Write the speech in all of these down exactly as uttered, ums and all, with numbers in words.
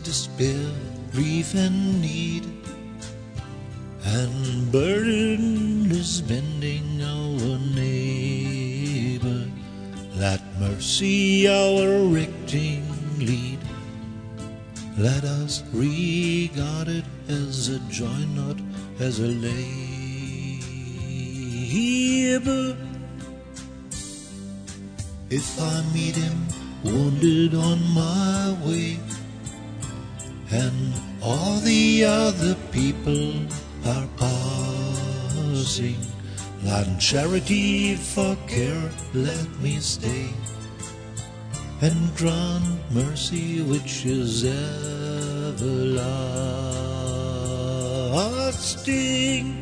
despair, grief and need, and burden is bending our neighbor. Let mercy our recting lead. Let us regard it as a joy, not as a labor. If I meet him wounded on my way, and all the other people are passing, land charity for care, let me stay, and grant mercy which is everlasting.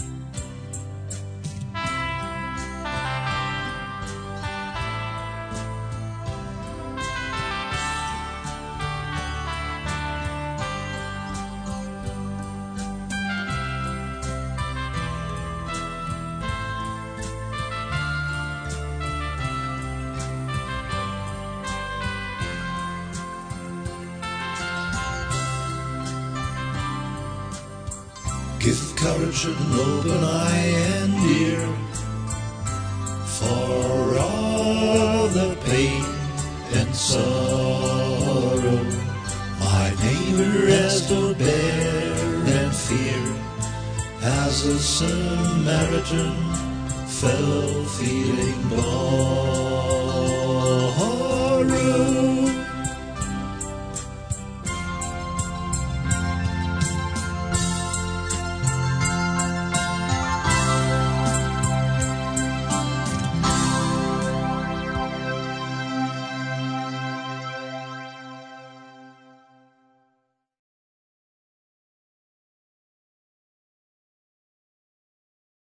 Give courage and open eye and ear for all the pain and sorrow my neighbor has to bear and fear, as a Samaritan fell feeling born.